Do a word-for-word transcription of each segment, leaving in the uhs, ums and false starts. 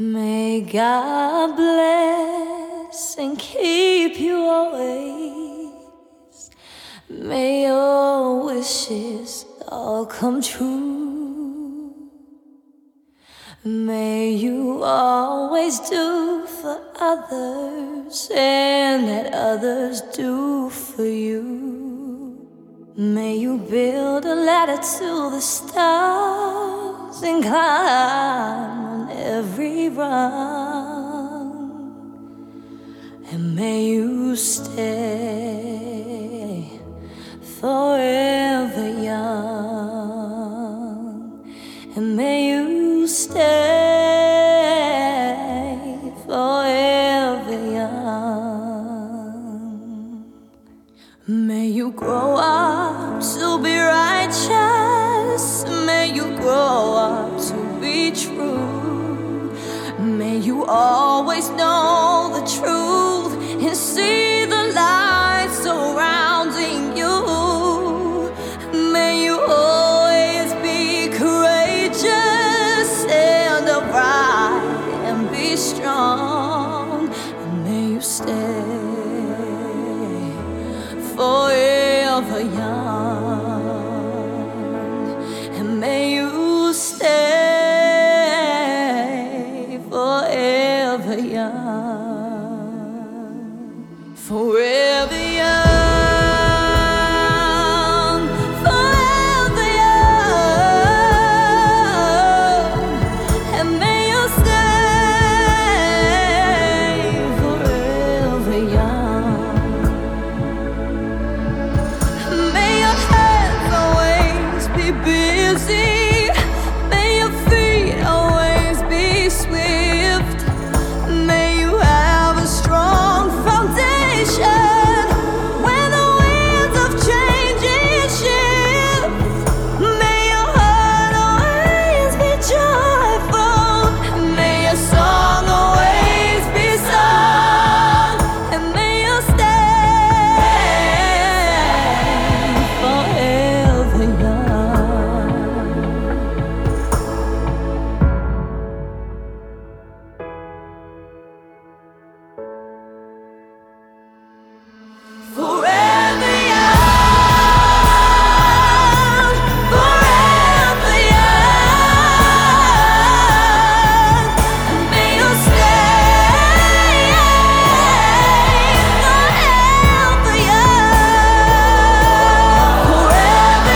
May God bless and keep you always. May your wishes all come true. May you always do for others and that others do for you. May you build a ladder to the stars and climb on every rung. And may you stay forever young. And may you stay forever young. May you grow up to be righteous. May you grow up to be true. May you always know the truth and see the light surrounding you. May you always be courageous and upright and be strong. And may you stay forever young. And may you stay forever young. Forever young. Forever young. And may you stay forever young. May your hands always be busy. May your feet always be swift. May you have a strong foundation when the winds of change shift. May your heart always be joyful. May your song always be sung. And may you stay forever young. Forever young, forever young. And may you stay forever young. Forever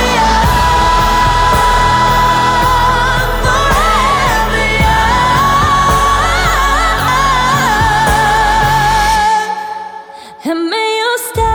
young, forever young. And may you stay